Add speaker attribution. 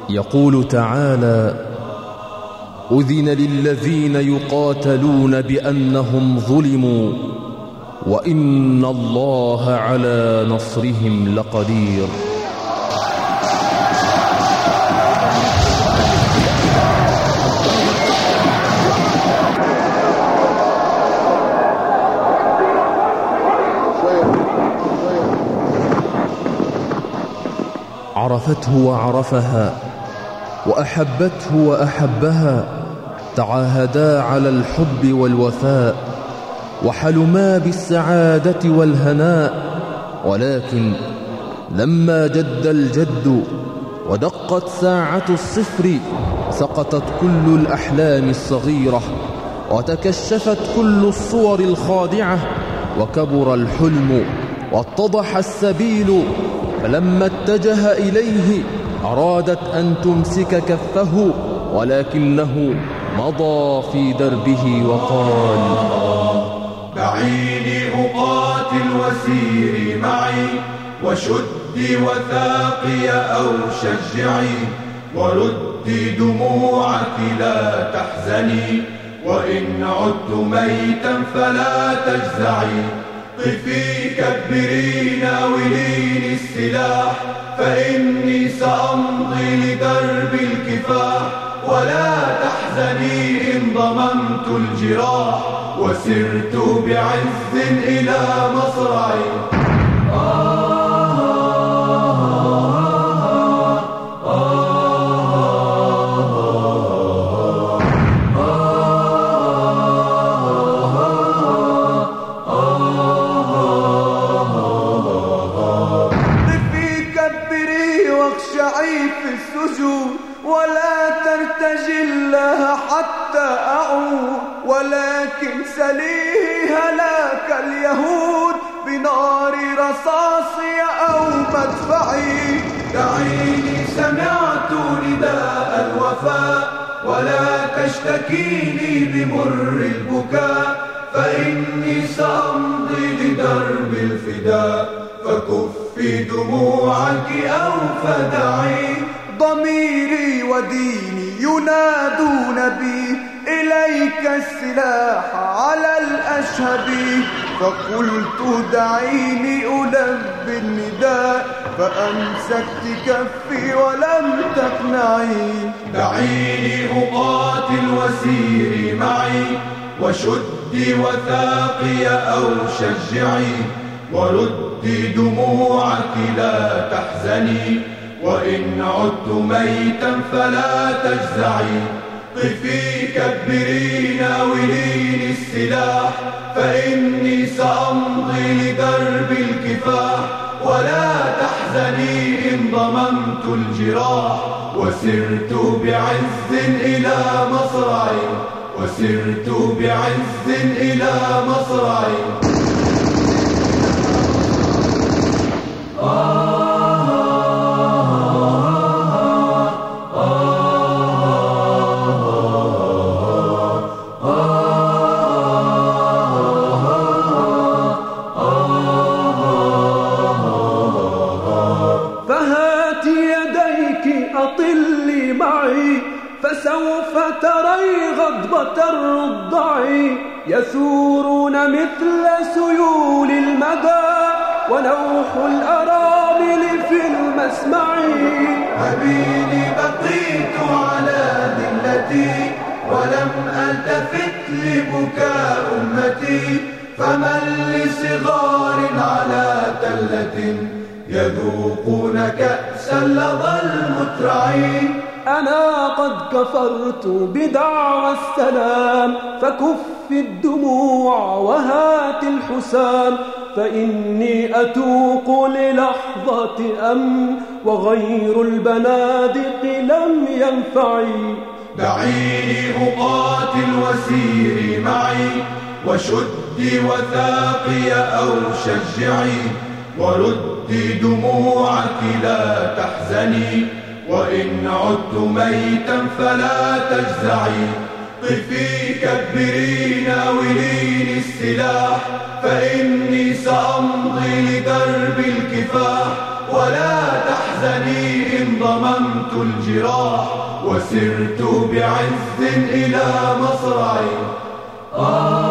Speaker 1: يقول تعالى: أذن للذين يقاتلون بأنهم ظلموا وإن الله على نصرهم لقدير. عرفته وعرفها، وأحبته وأحبها، تعاهدا على الحب والوفاء، وحلما بالسعادة والهناء. ولكن لما جد الجد ودقت ساعة الصفر، سقطت كل الأحلام الصغيرة، وتكشفت كل الصور الخادعة، وكبر الحلم واتضح السبيل. فلما اتجه إليه أرادت أن تمسك كفه، ولكنه مضى في دربه وقال:
Speaker 2: دعيني أقاتل وسيري معي، وشدي وثاقي أو شجعي، وردي دموعك لا تحزني، وإن عدت ميتا فلا تجزعي. قفي كبري ناوليني السلاح، فإني سأمضي لدرب الكفاح. ولا تحزني إن ضممت الجراح، وسرت بعز إلى مصرعي.
Speaker 3: ولا ترتجي الله حتى أعود، ولكن سليه هلاك اليهود بنار رصاصي أو مدفعي.
Speaker 2: دعيني سمعت نداء الوفاء، ولا تشتكيني بمر البكاء، فإني سأمضي لدرب الفداء. فكفي دموعك أو فدعي.
Speaker 3: ضميري وديني ينادون بي، إليك السلاح على الأشهب. فقلت دعيني ألبي النداء، فأمسكت كفي ولم تقنعي.
Speaker 2: دعيني أقاتل وسيري معي، وشدي وثاقي أو شجعي، وردي دموعك لا تحزني، وإن عدت ميتا فلا تجزعي. قفي كبري ناوليني السلاح، فإني سأمضي لدرب الكفاح. ولا تحزني إن ضممت الجراح، وسرت بعز إلى مصرعي، وسرت بعز إلى مصرعي.
Speaker 3: أطلي معي، فسوف تري غضبة الرضع، يثورون مثل سيول المدى، ونوح الأرامل في المسمع.
Speaker 2: حبيبي بقيت على ذلتي، ولم ألتفت لبكاء أمتي. فمن لصغار على تلة، يذوقون كأسا لظى المترعين.
Speaker 3: أنا قد كفرت بدعوى السلام، فكف الدموع وهات الحسام. فإني أتوق للحظة أمن، وغير البنادق لم ينفعي.
Speaker 2: دعيني أقاتل وسيري معي، وشدي وثاقي أو شجعي، وردي دموعك لا تحزني، وإن عدت ميتا فلا تجزعي. قفي كبري ناوليني السلاح، فإني سأمضي لدرب الكفاح. ولا تحزني إن ضممت الجراح وسرت بعز إلى مصرعي.